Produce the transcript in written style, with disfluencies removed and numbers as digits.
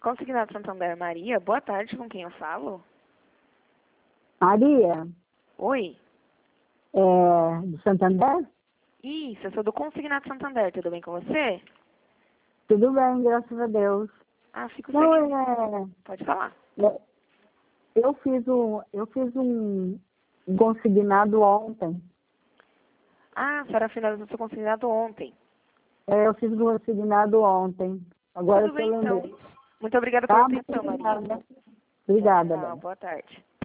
Consignado Santander Maria, boa tarde, com quem eu falo? Maria, Oi? de Santander? Isso, eu sou do Consignado Santander, tudo bem com você? Tudo bem, graças a Deus. Ah, fico Não, feliz. Pode falar. eu fiz um consignado ontem. Ah, a senhora finalizou seu consignado ontem. Eu fiz um consignado ontem. Agora Tudo que eu bem, lembrei. então. Muito obrigada pela Tá, atenção, muito Maria. obrigada. Obrigada, Tchau, bem. boa tarde.